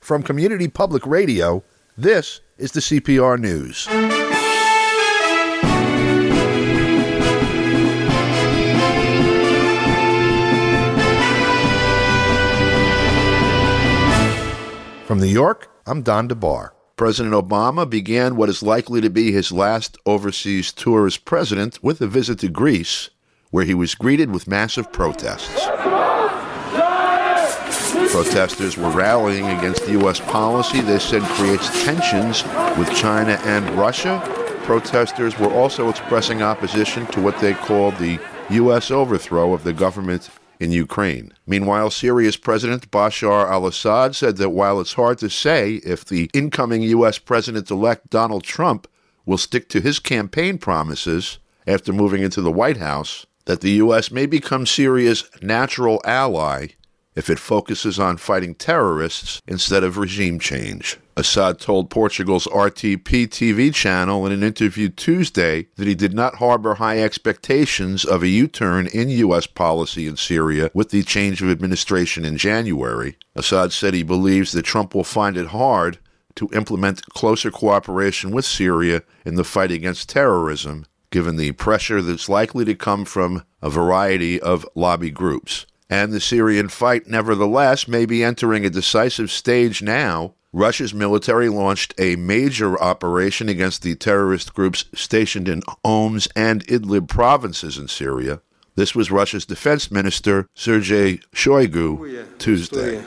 From Community Public Radio, this is the CPR News. From New York, I'm Don DeBar. President Obama began what is likely to be his last overseas tour as president with a visit to Greece, where he was greeted with massive protests. Protesters were rallying against U.S. policy they said creates tensions with China and Russia. Protesters were also expressing opposition to what they called the U.S. overthrow of the government in Ukraine. Meanwhile, Syria's President Bashar al-Assad said that while it's hard to say if the incoming U.S. President-elect Donald Trump will stick to his campaign promises after moving into the White House, that the U.S. may become Syria's natural ally if it focuses on fighting terrorists instead of regime change. Assad told Portugal's RTP TV channel in an interview Tuesday that he did not harbor high expectations of a U-turn in U.S. policy in Syria with the change of administration in January. Assad said he believes that Trump will find it hard to implement closer cooperation with Syria in the fight against terrorism, given the pressure that's likely to come from a variety of lobby groups. And the Syrian fight, nevertheless, may be entering a decisive stage now. Russia's military launched a major operation against the terrorist groups stationed in Homs and Idlib provinces in Syria. This was Russia's defense minister, Sergei Shoigu, Tuesday.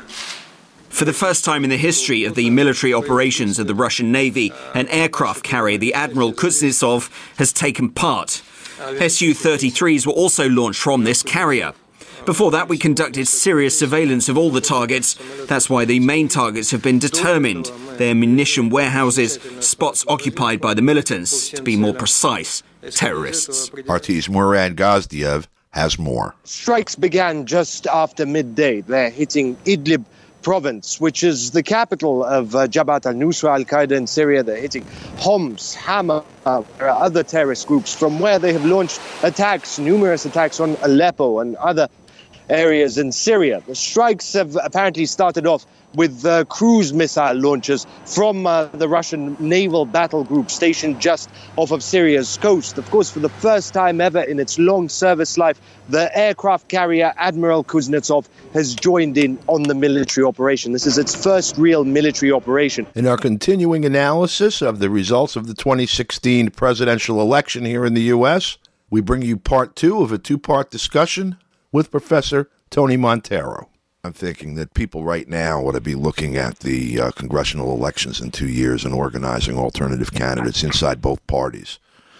For the first time in the history of the military operations of the Russian Navy, an aircraft carrier, the Admiral Kuznetsov, has taken part. Su-33s were also launched from this carrier. Before that, we conducted serious surveillance of all the targets. That's why the main targets have been determined. They're munition warehouses, spots occupied by the militants. To be more precise, terrorists. RT's Murad Gazdiev has more. Strikes began just after midday. They're hitting Idlib province, which is the capital of Jabhat al-Nusra, al-Qaeda in Syria. They're hitting Homs, Hama, other terrorist groups from where they have launched attacks, numerous attacks on Aleppo and other areas in Syria. The strikes have apparently started off with cruise missile launches from the Russian naval battle group stationed just off of Syria's coast. Of course, for the first time ever in its long service life, the aircraft carrier Admiral Kuznetsov has joined in on the military operation. This is its first real military operation. In our continuing analysis of the results of the 2016 presidential election here in the U.S., we bring you part two of a two-part discussion with Professor Tony Montero. I'm thinking that people right now ought to be looking at the congressional elections in 2 years and organizing alternative candidates inside both parties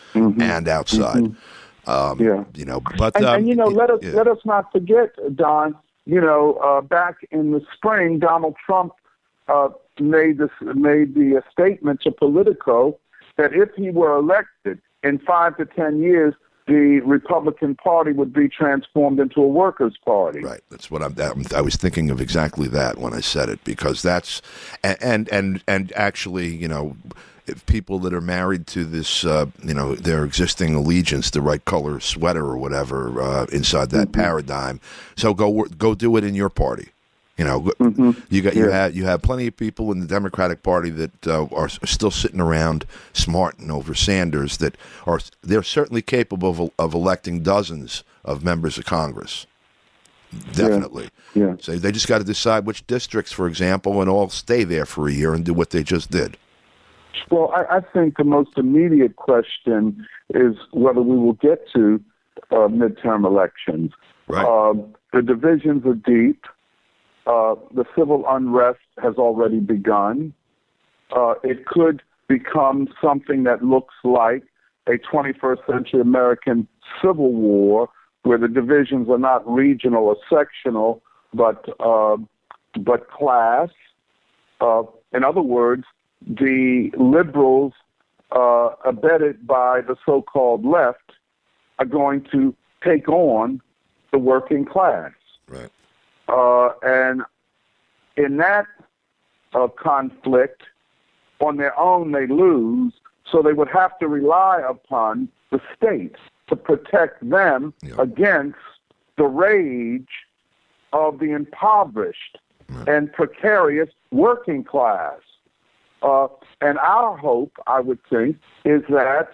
and outside. Let us not forget, Don. Back in the spring, Donald Trump made the statement to Politico that if he were elected in 5 to 10 years, the Republican Party would be transformed into a workers' party. Right. That's what I was thinking of exactly that when I said it, because that's and actually, if people that are married to this, their existing allegiance, the right color sweater or whatever, inside that paradigm. So go do it in your party. You have plenty of people in the Democratic Party that are still sitting around smarting over Sanders they're certainly capable of electing dozens of members of Congress. Definitely. Yeah. So they just got to decide which districts, for example, and all stay there for a year and do what they just did. Well, I think the most immediate question is whether we will get to midterm elections. Right. The divisions are deep. The civil unrest has already begun. It could become something that looks like a 21st century American civil war where the divisions are not regional or sectional, but class. In other words, the liberals, abetted by the so-called left, are going to take on the working class. Right. And in that conflict, on their own they lose, so they would have to rely upon the state to protect them against the rage of the impoverished and precarious working class. And our hope, I would think, is that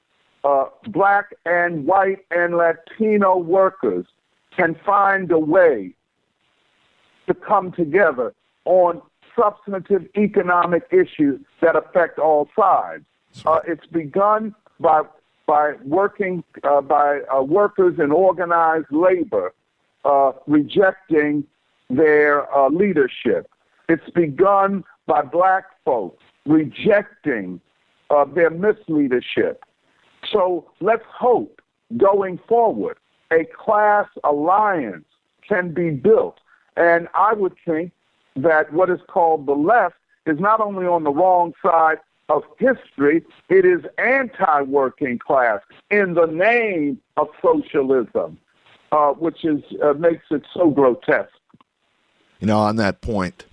black and white and Latino workers can find a way to come together on substantive economic issues that affect all sides. It's begun by working by workers in organized labor rejecting their leadership. It's begun by black folks rejecting their misleadership. So let's hope going forward a class alliance can be built. And I would think that what is called the left is not only on the wrong side of history, it is anti-working class in the name of socialism, which is makes it so grotesque. You know, on that point,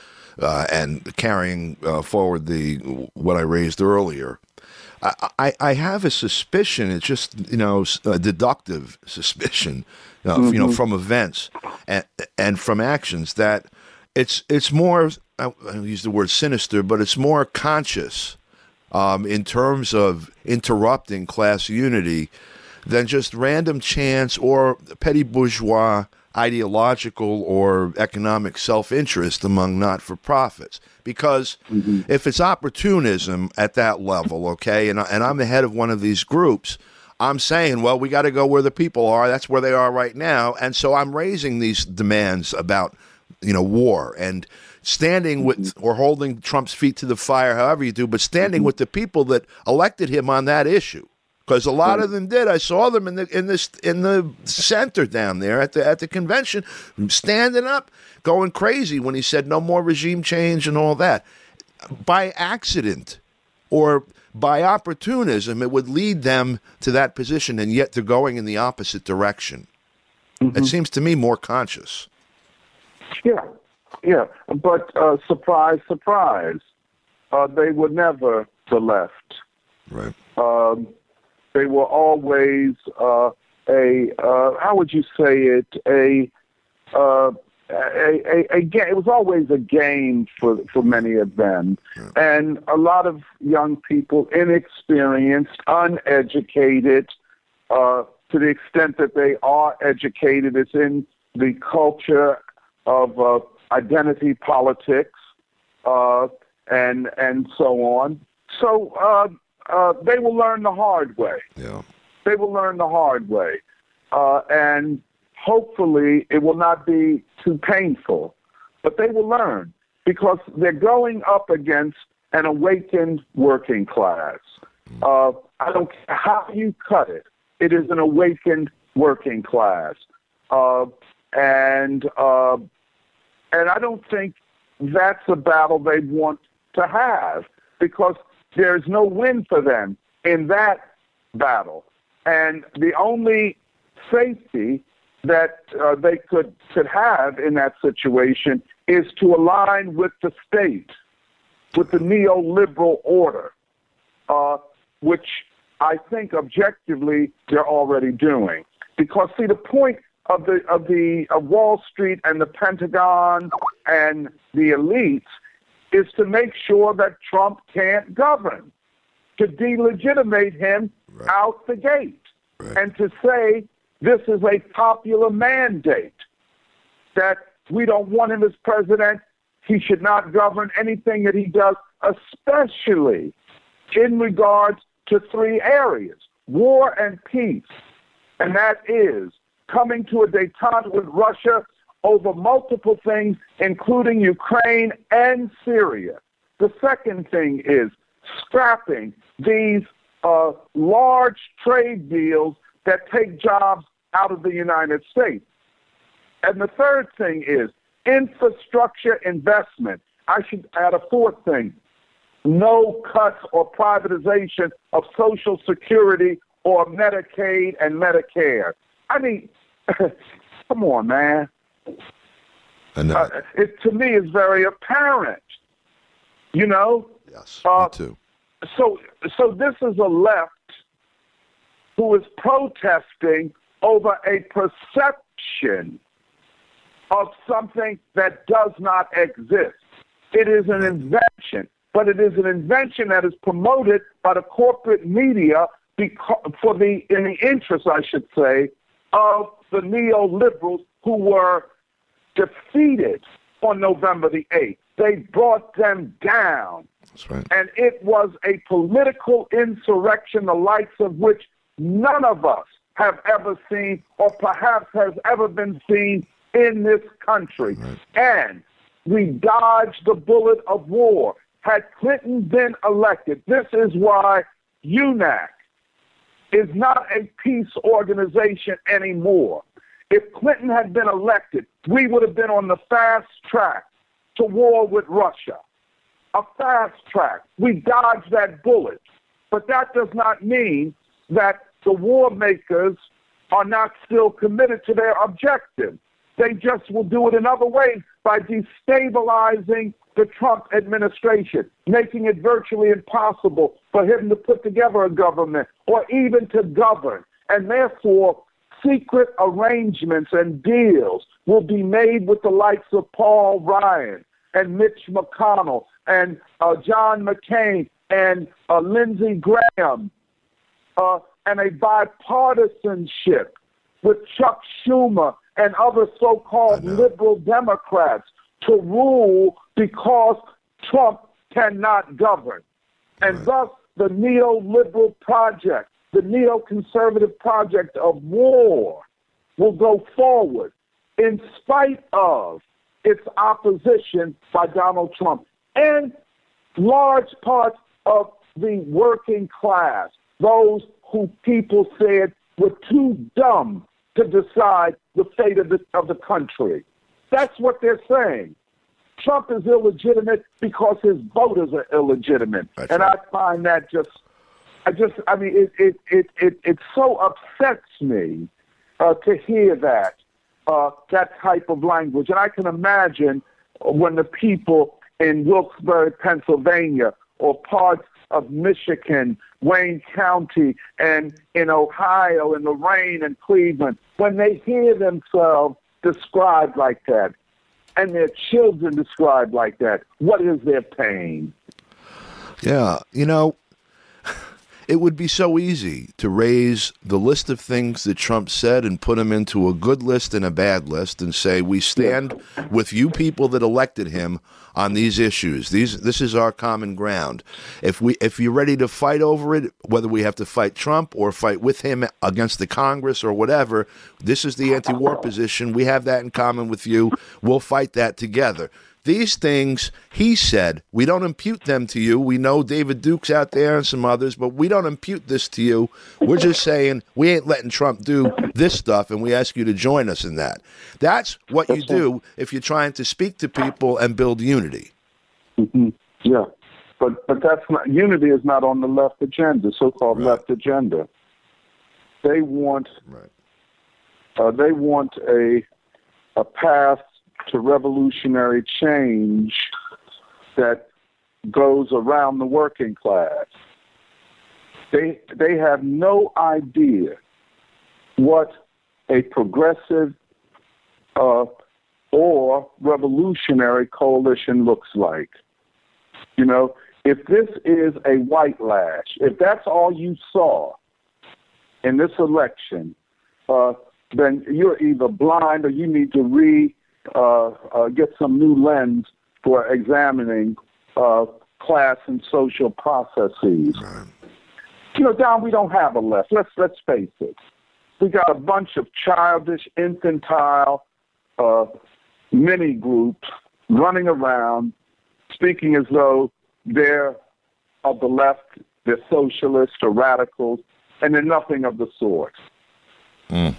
and carrying forward what I raised earlier, I have a suspicion. It's just a deductive suspicion, from events and from actions that it's more. I use the word sinister, but it's more conscious in terms of interrupting class unity than just random chance or petty bourgeois ideological or economic self-interest among not-for-profits. Because if it's opportunism at that level, okay, and I'm the head of one of these groups, I'm saying, well, we got to go where the people are. That's where they are right now. And so I'm raising these demands about, war and standing with or holding Trump's feet to the fire, however you do, but standing with the people that elected him on that issue. Because a lot of them did. I saw them in the center down there at the convention, standing up, going crazy when he said no more regime change and all that. By accident or by opportunism, it would lead them to that position, and yet they're going in the opposite direction. It seems to me more conscious. Yeah. But surprise, surprise, they were never the left. Right. They were always how would you say it? A game. It was always a game for many of them, and a lot of young people, inexperienced, uneducated, to the extent that they are educated, it's in the culture of identity politics, and so on. So. They will learn the hard way. Yeah. They will learn the hard way. And hopefully it will not be too painful. But they will learn because they're going up against an awakened working class. I don't care how you cut it. It is an awakened working class. And I don't think that's a battle they want to have because there's no win for them in that battle. And the only safety that they could have in that situation is to align with the state, with the neoliberal order, which I think objectively they're already doing. Because, see, the point of Wall Street and the Pentagon and the elites is to make sure that Trump can't govern, to delegitimate him out the gate, and to say this is a popular mandate, that we don't want him as president, he should not govern anything that he does, especially in regards to three areas, war and peace, and that is coming to a détente with Russia over multiple things, including Ukraine and Syria. The second thing is scrapping these large trade deals that take jobs out of the United States. And the third thing is infrastructure investment. I should add a fourth thing, no cuts or privatization of Social Security or Medicaid and Medicare. I mean, come on, man. It to me is very apparent, Yes, me too. So this is a left who is protesting over a perception of something that does not exist. It is an invention, but it is an invention that is promoted by the corporate media in the interest, I should say, of the neoliberals who were defeated on November the 8th. They brought them down. That's right. And it was a political insurrection, the likes of which none of us have ever seen or perhaps has ever been seen in this country. Right. And we dodged the bullet of war. Had Clinton been elected, this is why UNAC is not a peace organization anymore. If Clinton had been elected, we would have been on the fast track to war with Russia. A fast track. We dodged that bullet. But that does not mean that the war makers are not still committed to their objective. They just will do it in other ways by destabilizing the Trump administration, making it virtually impossible for him to put together a government or even to govern. And therefore, secret arrangements and deals will be made with the likes of Paul Ryan and Mitch McConnell and John McCain and Lindsey Graham and a bipartisanship with Chuck Schumer and other so-called liberal Democrats to rule because Trump cannot govern. And thus the neoliberal project, the neoconservative project of war will go forward in spite of its opposition by Donald Trump and large parts of the working class, those who people said were too dumb to decide the fate of the country. That's what they're saying. Trump is illegitimate because his voters are illegitimate. That's and right. I find that it so upsets me to hear that type of language. And I can imagine when the people in Wilkes-Barre, Pennsylvania, or parts of Michigan, Wayne County, and in Ohio, in Lorain and Cleveland, when they hear themselves described like that, and their children described like that, what is their pain? Yeah, it would be so easy to raise the list of things that Trump said and put them into a good list and a bad list and say, we stand with you people that elected him on these issues. This is our common ground. If you're ready to fight over it, whether we have to fight Trump or fight with him against the Congress or whatever, this is the anti-war position. We have that in common with you. We'll fight that together. These things, he said, we don't impute them to you. We know David Duke's out there and some others, but we don't impute this to you. We're just saying we ain't letting Trump do this stuff, and we ask you to join us in that. That's what you do if you're trying to speak to people and build unity. Mm-hmm. Yeah, but that's not, unity is not on the left agenda, so-called left agenda. They want a path to revolutionary change that goes around the working class. They have no idea what a progressive or revolutionary coalition looks like. If this is a white lash, if that's all you saw in this election, then you're either blind or you need to get some new lens for examining class and social processes. Don, we don't have a left. Let's face it. We got a bunch of childish, infantile mini groups running around, speaking as though they're of the left, they're socialists or radicals, and they're nothing of the sort. And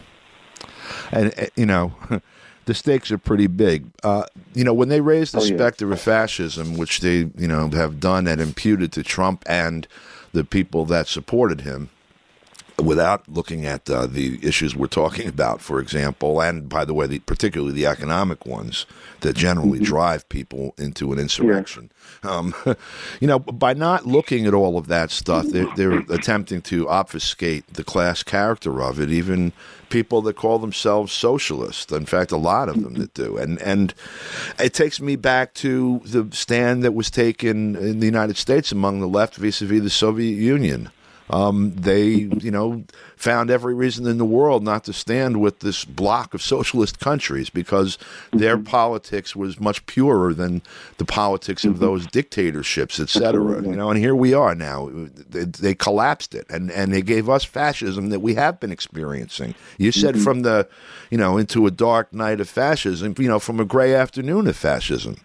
the stakes are pretty big. When they raise the specter of fascism, which they, have done and imputed to Trump and the people that supported him, without looking at the issues we're talking about, for example, and by the way, particularly the economic ones that generally drive people into an insurrection. By not looking at all of that stuff, they're attempting to obfuscate the class character of it, even people that call themselves socialists. In fact, a lot of them that do. And it takes me back to the stand that was taken in the United States among the left vis-a-vis the Soviet Union. They, found every reason in the world not to stand with this bloc of socialist countries because their politics was much purer than the politics of those dictatorships, et cetera. And here we are now. They collapsed it, and they gave us fascism that we have been experiencing. You said from the, into a dark night of fascism, from a gray afternoon of fascism.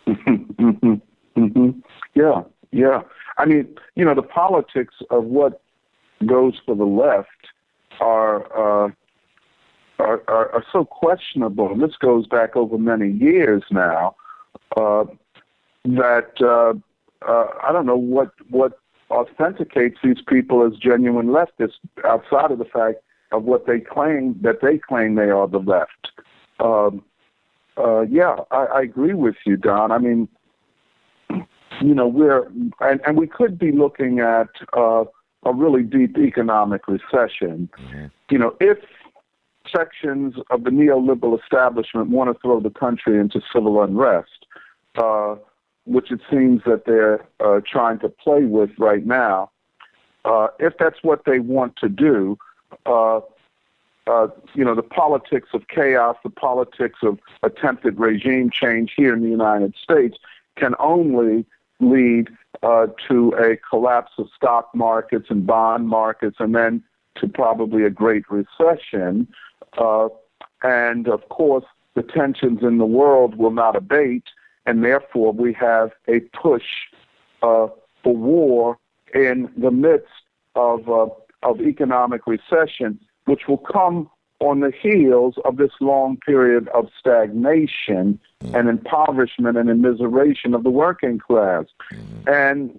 Yeah. I mean, the politics of what goes for the left are so questionable, and this goes back over many years now, that I don't know what authenticates these people as genuine leftists outside of the fact of what they claim they are the left. I agree with you, Don. I mean, and we could be looking at a really deep economic recession. If sections of the neoliberal establishment want to throw the country into civil unrest, which it seems that they're trying to play with right now, if that's what they want to do, the politics of chaos, the politics of attempted regime change here in the United States can only lead to a collapse of stock markets and bond markets, and then to probably a great recession. And of course, the tensions in the world will not abate, and therefore we have a push for war in the midst of economic recession, which will come on the heels of this long period of stagnation and impoverishment and immiseration of the working class. And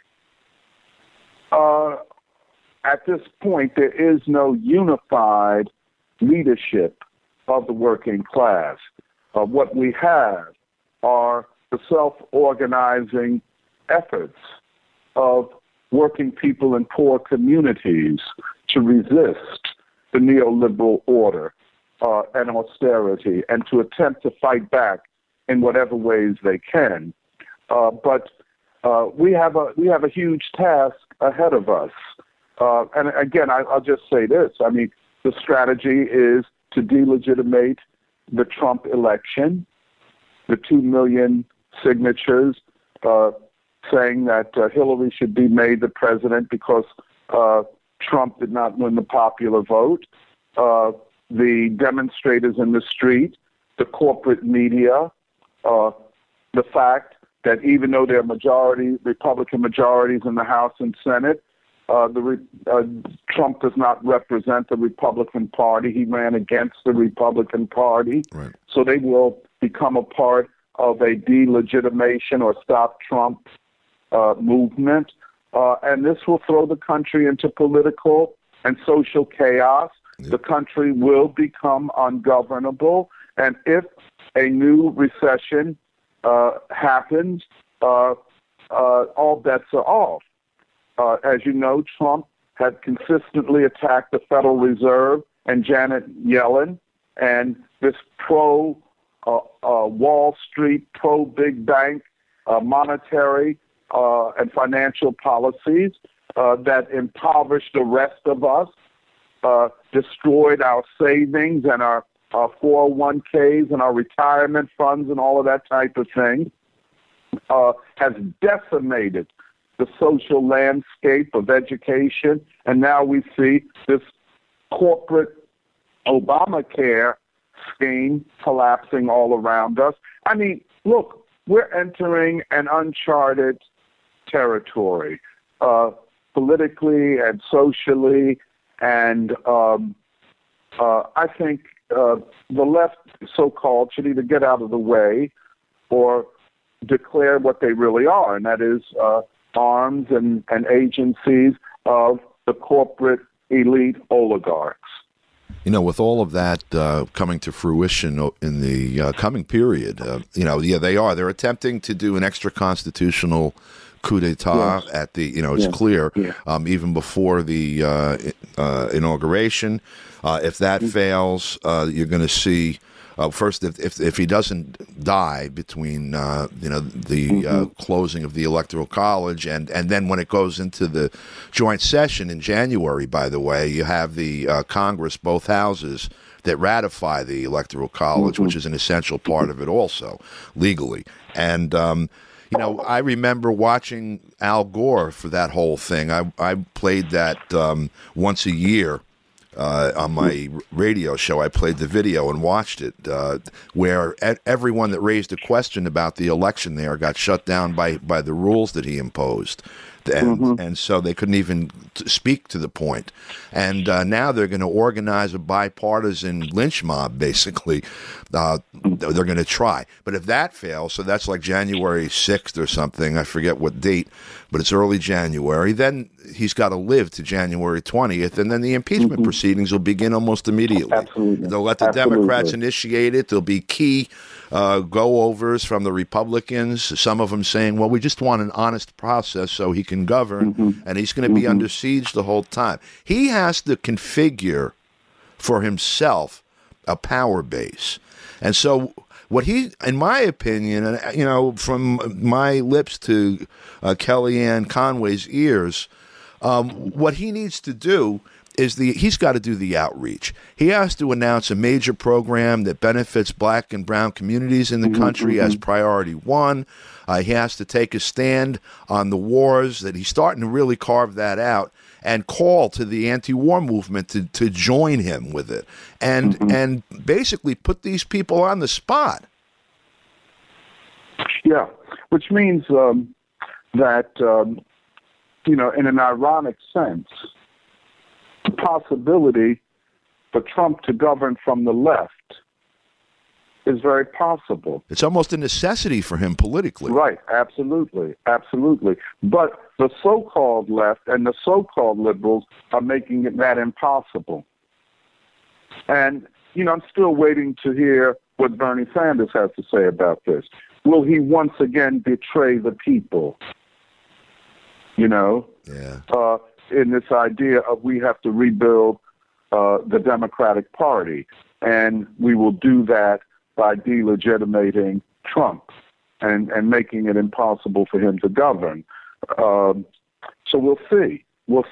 at this point, there is no unified leadership of the working class. What we have are the self-organizing efforts of working people in poor communities to resist the neoliberal order and austerity, and to attempt to fight back in whatever ways they can. But we have a huge task ahead of us. And again, I'll just say this. I mean, the strategy is to delegitimate the Trump election, the 2 million signatures saying that Hillary should be made the president because Trump did not win the popular vote, the demonstrators in the street, the corporate media, the fact that even though there are Republican majorities in the House and Senate, Trump does not represent the Republican Party. He ran against the Republican Party. Right. So they will become a part of a delegitimation or stop Trump movement. And this will throw the country into political and social chaos. Yep. The country will become ungovernable. And if a new recession happens, all bets are off. As you know, Trump had consistently attacked the Federal Reserve and Janet Yellen, and this pro-Wall Street, pro-big bank monetary and financial policies that impoverished the rest of us, destroyed our savings and our 401ks and our retirement funds and all of that type of thing, has decimated the social landscape of education. And now we see this corporate Obamacare scheme collapsing all around us. I mean, look, we're entering an uncharted territory, politically and socially, and I think the left, so-called, should either get out of the way or declare what they really are, and that is arms and agencies of the corporate elite oligarchs. You know, with all of that coming to fruition in the coming period, they are. They're attempting to do an extra constitutional coup d'etat at the, it's clear, even before the inauguration. If that fails, you're going to see, first, if he doesn't die between, the closing of the Electoral College and then when it goes into the joint session in January, by the way, you have the Congress, both houses, that ratify the Electoral College, which is an essential part of it also, legally. And, I remember watching Al Gore for that whole thing. I played that once a year. On my radio show, I played the video and watched it, where everyone that raised a question about the election there got shut down by the rules that he imposed. And so they couldn't even speak to the point. And now they're going to organize a bipartisan lynch mob, basically. They're going to try. But if that fails, so that's like January 6th or something, I forget what date, but it's early January, then he's got to live to January 20th, and then the impeachment proceedings will begin almost immediately. Absolutely. They'll let the Democrats initiate it. There'll be key go-overs from the Republicans, some of them saying, well, we just want an honest process so he can govern, and he's going to be under siege the whole time. He has to configure for himself a power base. And so what he, in my opinion, from my lips to Kellyanne Conway's ears, what he needs to do is he's got to do the outreach. He has to announce a major program that benefits black and brown communities in the country as priority one. He has to take a stand on the wars, that he's starting to really carve that out, and call to the anti-war movement to join him with it, and basically put these people on the spot. Yeah, which means that, in an ironic sense, the possibility for Trump to govern from the left is very possible. It's almost a necessity for him politically. Right, absolutely. But the so-called left and the so-called liberals are making that impossible. And, I'm still waiting to hear what Bernie Sanders has to say about this. Will he once again betray the people? In this idea of we have to rebuild the Democratic Party, and we will do that by delegitimating Trump and making it impossible for him to govern. So we'll see.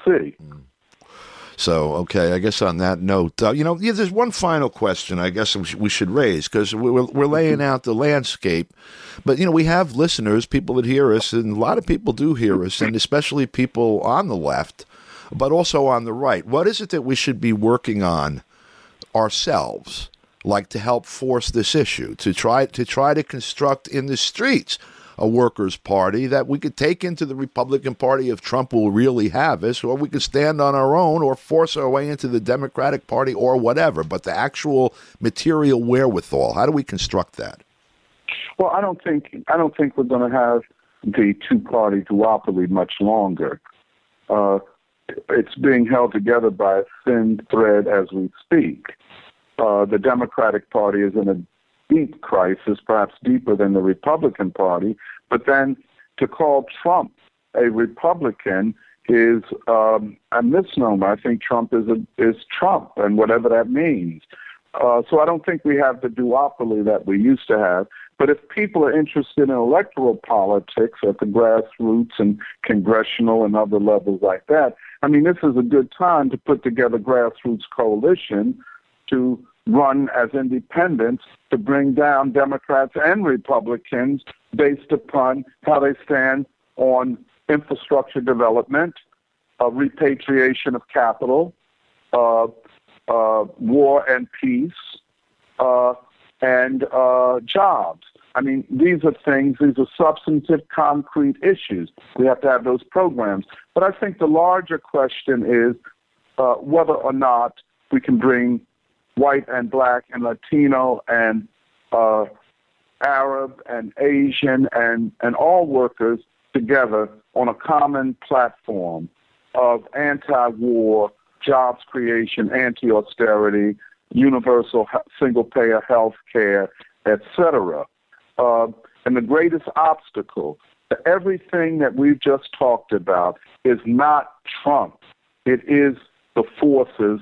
So, okay, I guess on that note, there's one final question I guess we should raise, because we're laying out the landscape. But, we have listeners, people that hear us, and a lot of people do hear us, and especially people on the left, but also on the right. What is it that we should be working on ourselves, like to help force this issue, to try to construct in the streets a workers' party that we could take into the Republican Party if Trump will really have us, or we could stand on our own or force our way into the Democratic Party or whatever, but the actual material wherewithal, how do we construct that? Well, I don't think we're going to have the two-party duopoly much longer. It's being held together by a thin thread as we speak. The Democratic Party is in a deep crisis, perhaps deeper than the Republican Party. But then to call Trump a Republican is a misnomer. I think Trump is Trump, and whatever that means. So I don't think we have the duopoly that we used to have. But if people are interested in electoral politics at the grassroots and congressional and other levels like that, this is a good time to put together grassroots coalition to run as independents to bring down Democrats and Republicans based upon how they stand on infrastructure development, repatriation of capital, war and peace, and jobs. These are substantive, concrete issues. We have to have those programs. But I think the larger question is whether or not we can bring white and black and Latino and Arab and Asian and all workers together on a common platform of anti-war jobs creation, anti-austerity, universal single-payer health care, etc. And the greatest obstacle to everything that we've just talked about is not Trump. It is the forces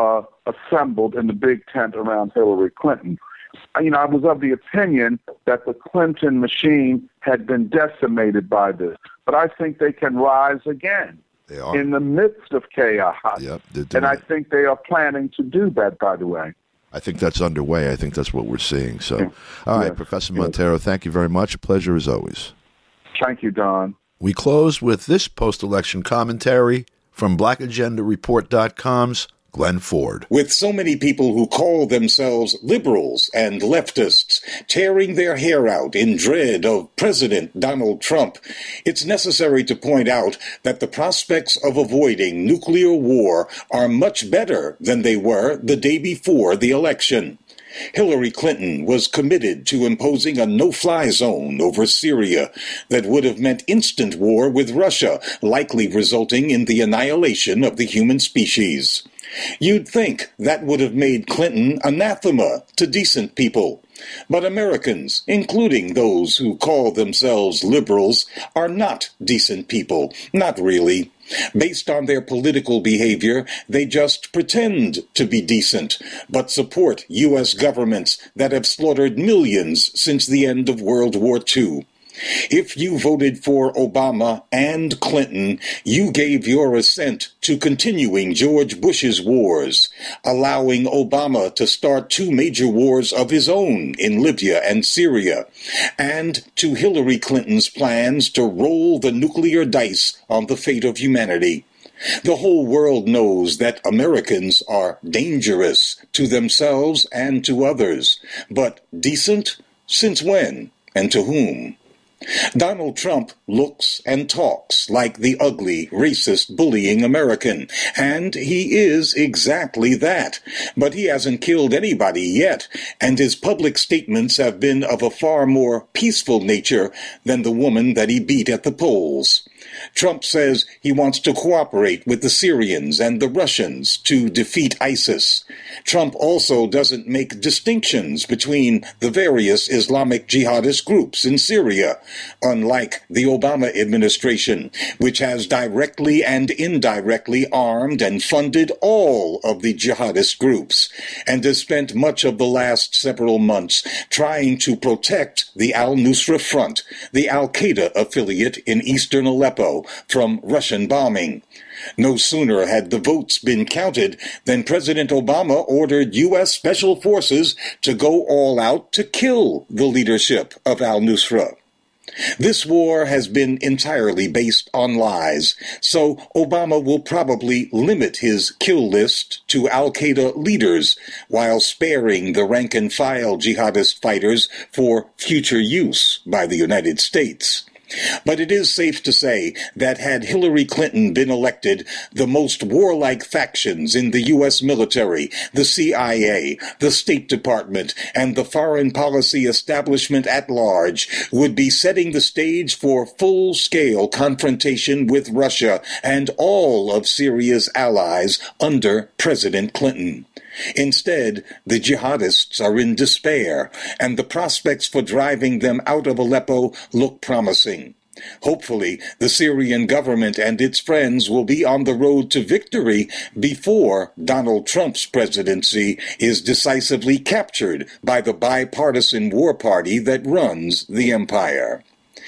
assembled in the big tent around Hillary Clinton. I was of the opinion that the Clinton machine had been decimated by this, but I think they can rise again. They are. In the midst of chaos. Yep, and I think they are planning to do that, by the way. I think that's underway. I think that's what we're seeing. So, all right, Professor Montero, thank you very much. A pleasure as always. Thank you, Don. We close with this post-election commentary from BlackAgendaReport.com's Glenn Ford. With so many people who call themselves liberals and leftists tearing their hair out in dread of President Donald Trump, it's necessary to point out that the prospects of avoiding nuclear war are much better than they were the day before the election. Hillary Clinton was committed to imposing a no-fly zone over Syria that would have meant instant war with Russia, likely resulting in the annihilation of the human species. You'd think that would have made Clinton anathema to decent people. But Americans, including those who call themselves liberals, are not decent people. Not really. Based on their political behavior, they just pretend to be decent, but support U.S. governments that have slaughtered millions since the end of World War II. If you voted for Obama and Clinton, you gave your assent to continuing George Bush's wars, allowing Obama to start 2 major wars of his own in Libya and Syria, and to Hillary Clinton's plans to roll the nuclear dice on the fate of humanity. The whole world knows that Americans are dangerous to themselves and to others, but decent? Since when and to whom? Donald Trump looks and talks like the ugly, racist, bullying American, and he is exactly that. But he hasn't killed anybody yet, and his public statements have been of a far more peaceful nature than the woman that he beat at the polls. Trump says he wants to cooperate with the Syrians and the Russians to defeat ISIS. Trump also doesn't make distinctions between the various Islamic jihadist groups in Syria, unlike the Obama administration, which has directly and indirectly armed and funded all of the jihadist groups, and has spent much of the last several months trying to protect the al-Nusra Front, the al-Qaeda affiliate in eastern Aleppo, from Russian bombing. No sooner had the votes been counted than President Obama ordered U.S. Special Forces to go all out to kill the leadership of al-Nusra. This war has been entirely based on lies, so Obama will probably limit his kill list to al-Qaeda leaders while sparing the rank-and-file jihadist fighters for future use by the United States. But it is safe to say that had Hillary Clinton been elected, the most warlike factions in the U.S. military, the CIA, the State Department, and the foreign policy establishment at large would be setting the stage for full-scale confrontation with Russia and all of Syria's allies under President Clinton. Instead, the jihadists are in despair, and the prospects for driving them out of Aleppo look promising. Hopefully, the Syrian government and its friends will be on the road to victory before Donald Trump's presidency is decisively captured by the bipartisan war party that runs the empire.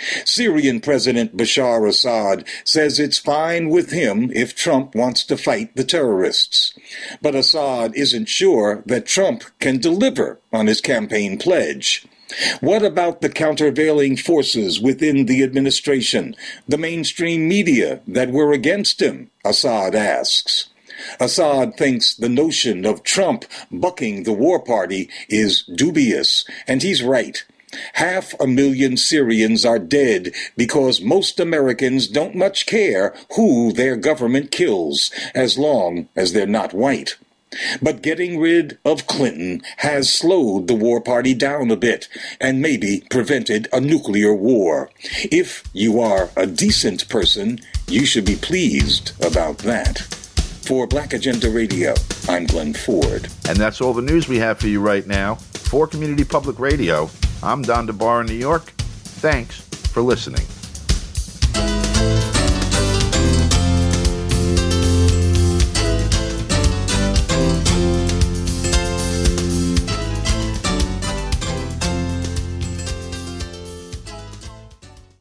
Syrian President Bashar Assad says it's fine with him if Trump wants to fight the terrorists. But Assad isn't sure that Trump can deliver on his campaign pledge. What about the countervailing forces within the administration, the mainstream media that were against him? Assad asks. Assad thinks the notion of Trump bucking the war party is dubious, and he's right. 500,000 Syrians are dead because most Americans don't much care who their government kills, as long as they're not white. But getting rid of Clinton has slowed the war party down a bit and maybe prevented a nuclear war. If you are a decent person, you should be pleased about that. For Black Agenda Radio, I'm Glenn Ford. And that's all the news we have for you right now. For Community Public Radio, I'm Don DeBar in New York. Thanks for listening.